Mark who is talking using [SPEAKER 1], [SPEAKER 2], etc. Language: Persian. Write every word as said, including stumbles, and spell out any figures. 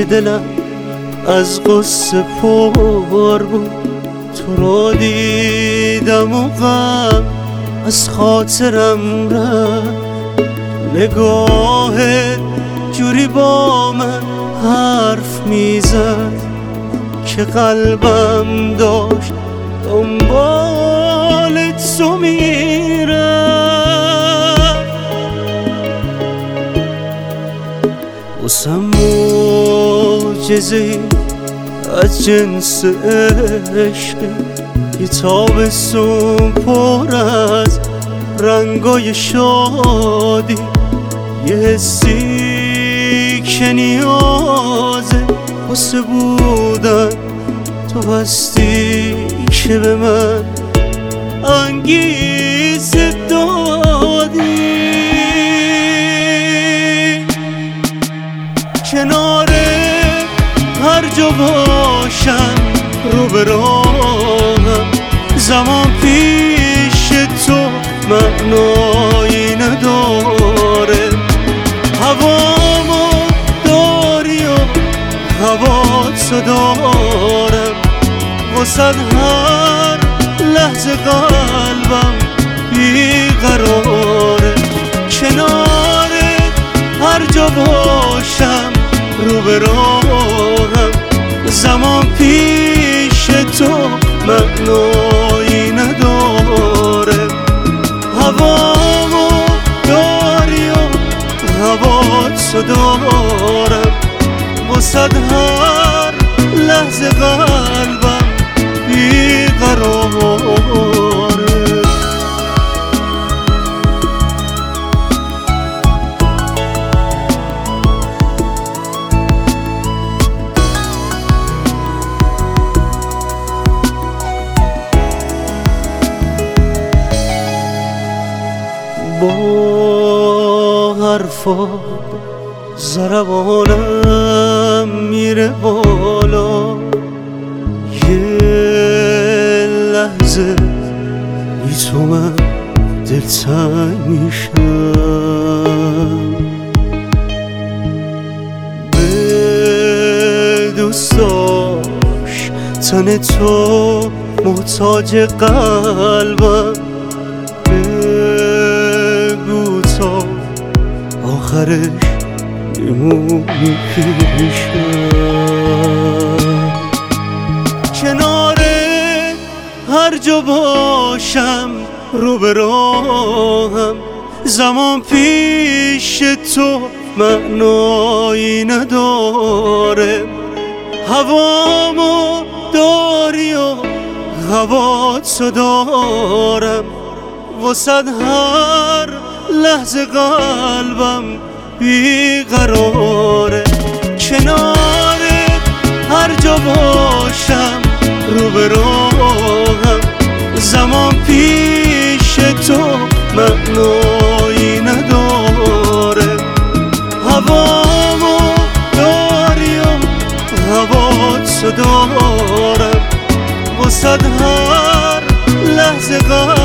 [SPEAKER 1] که دلم از قصه پر بود، تو رو دیدم و غم از خاطرم رفت. نگاهت جوری با من حرف میزد که قلبم داشت دنبال تو میرفت. واسم معجزه‌ای از جنس عشق، یه تابستون پر از رنگای شادی، یه حسی که نیازه واسه بودن تو هستی که به من انگیزه دادی. کناره هر جا باشم رو به راهم، زمان پیش تو معنایی نداره. هوامو داری و هواتو دارم، واسد هر لحظه قلبم بیقراره. کنارت هر جا باشم رو به راهم، زمان پیش تو معنایی نداره. هوامو داری و هواتو دارم، واسد هر لحظه قلبم بیقراره. با حرفا ضربانم میره بالا، یه لحظه بی تو من دلتنگ میشم. به دوست داشتن تو محتاج قلبم، آخرش میمونی پیشم. کناره هر جا باشم رو به راهم، زمان پیش تو معنایی نداره. هوامو داری و هواتو دارم، واسد هر لحظه قلبم بیقراره. کنارت هر جا باشم رو به راهم، زمان پیش تو معنایی نداره. هوامو داری و هواتو دارم، واسد هر لحظه قلبم